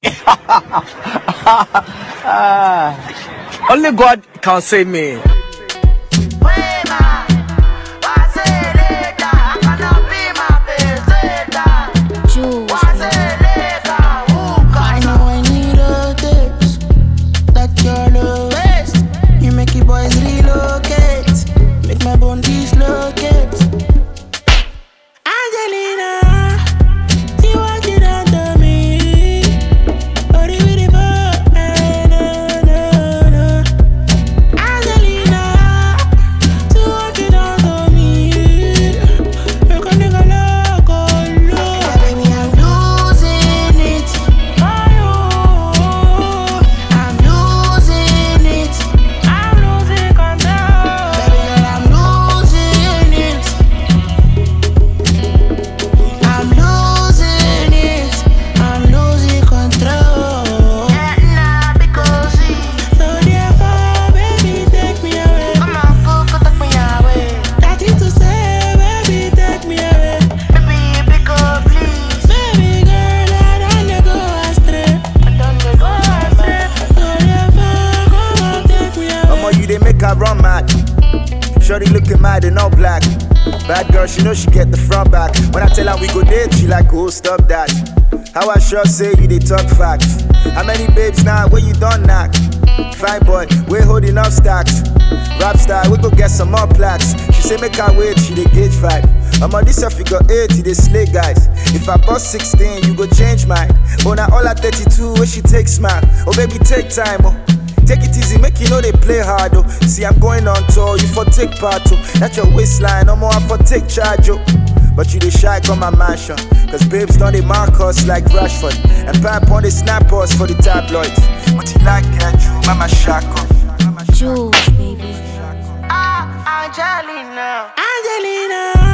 Only God can save me. Run mad. Shorty looking mad in all black. Bad girl, she know she get the front back. When I tell her we go date, she like, oh, stop that. How I sure say you they talk facts. How many babes now where you done knock? Fine boy, we holding up stacks. Rap star, we go get some more plaques. She say make her wait, she they gauge vibe. I'm on this figure 8, they slay guys. If I bust 16, you go change mine. Oh, now all at 32, where she takes smile. Oh baby, take time, oh. Take it easy, make you know they play hard, oh. See, I'm going on tour, you for take part, oh. That's your waistline, no more I for take charge, oh. But you they shy come my mansion. Cause babes don't they mark us like Rashford. And pap on they snap us for the tabloids. But you like you, mama shako. Jules, baby. Angelina. Angelina.